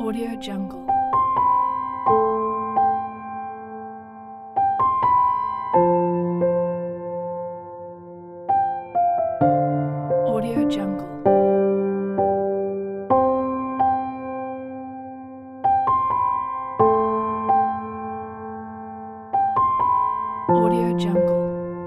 Audio Jungle. Audio Jungle. Audio Jungle.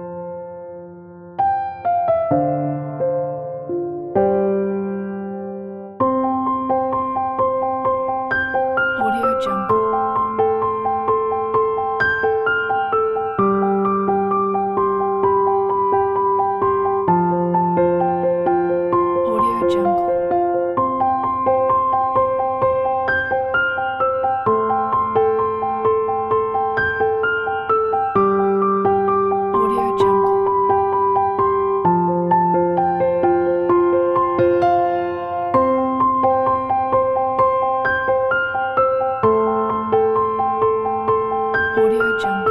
Audio Jungle. Audio Jungle. Audio Jungle. Audio Jungle.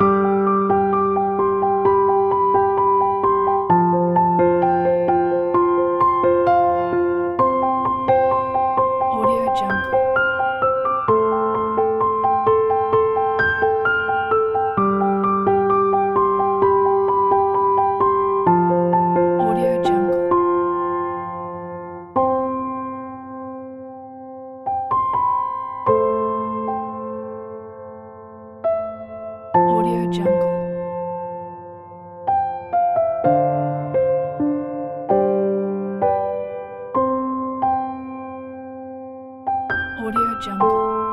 Audio Jungle. Audio Jungle. Audio Jungle. Audio Jungle.